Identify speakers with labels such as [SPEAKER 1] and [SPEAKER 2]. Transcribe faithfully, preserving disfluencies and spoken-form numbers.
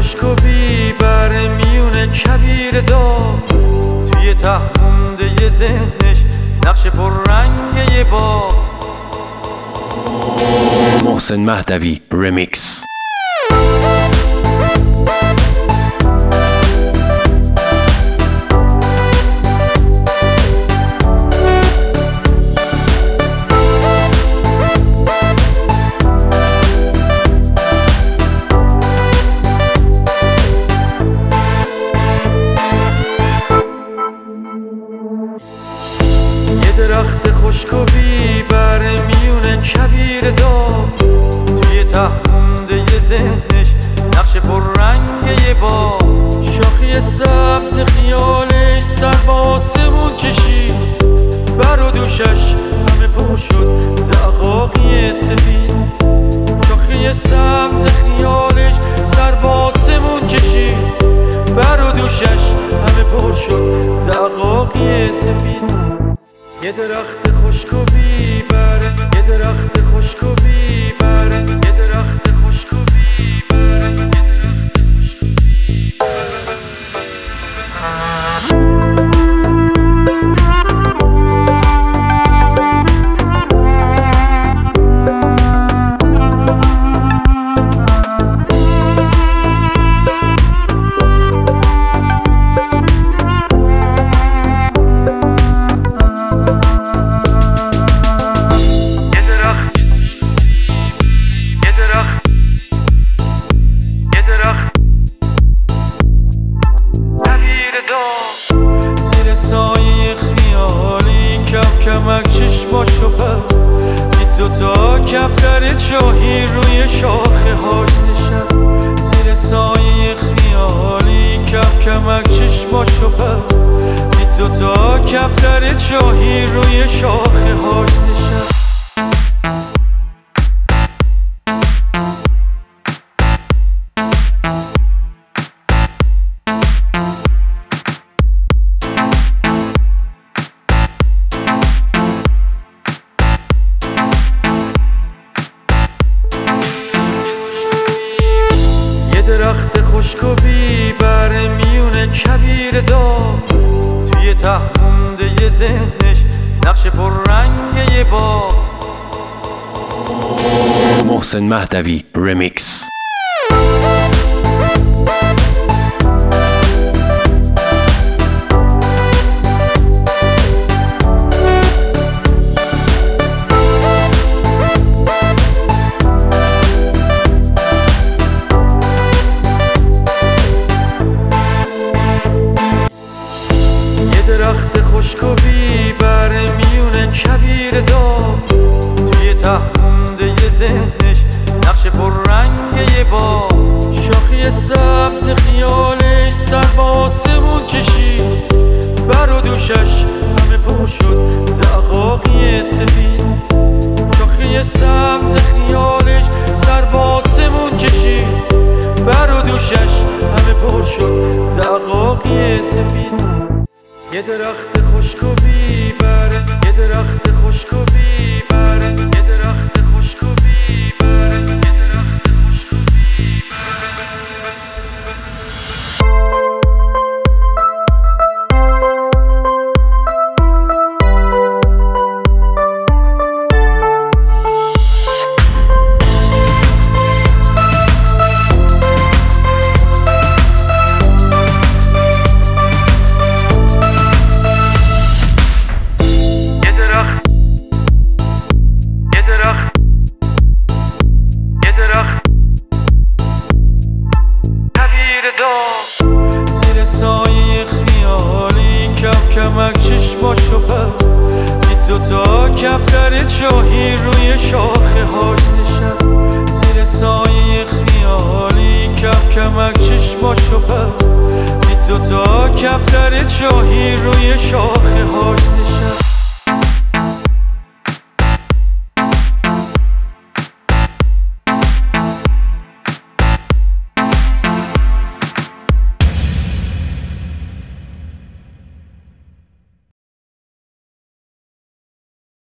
[SPEAKER 1] خشک و بیبر میونه کویر داغ، توی ته مونده ی ذهنش نقش پر رنگ یه باغ.
[SPEAKER 2] محسن مهدوی رمیکس.
[SPEAKER 1] درخت خشک و بیبر میونه کویر داغ، توی ته مونده ی ذهنش نقش پر رنگ یه باغ. شاخی سبز خیالش سر به آسمون کشید، بر و دوشش همه پر شد زعقاقی سفید. شاخی سبز خیالش سر به آسمون کشید، بر و دوشش همه پر شد زعقاقی سفید. یه درخت خشک و بیبر، یه درخت خشک و بیبر، یه درخت خشک و بیبر، یه درخت خشک و کمک چشماشو بد دید، دوتا کفتر چاهی روی شاخه هاش نشست. زیر سایه خیالی کم کمک چشماشو بد دید، دوتا کفتر چاهی روی شاخه هاش نشست. درخت خشک و بیبر میونه کویر داغ، توی ته مونده ی ذهنش نقش پر رنگ یه باغ.
[SPEAKER 2] محسن مهدوی رمیکس. درخت خشک و بیبر میونه کویر داغ، توی ته مونده ی ذهنش نقش پر رنگ یه باغ. شاخی سبز خیالش سر به آسمون کشید، بر و دوشش همه پر شد زعقاقی سفید. شاخی سبز خیالش سر به آسمون کشید، بر و دوشش همه پر شد زعقاقی سفید. یه درخت خشک و بیبر، یه درخت خشک و بیبر، یه درخت خشک و بیبر، یه درخت خشک و زیر سایه خیالی کم کمک چشماشو بد دید، دوتا کفتر چاهی روی شاخه هاش نشست. زیر سایه خیالی کم کمک چشماشو بد دید، دوتا کفتر چاهی روی شاخه هاش نشست.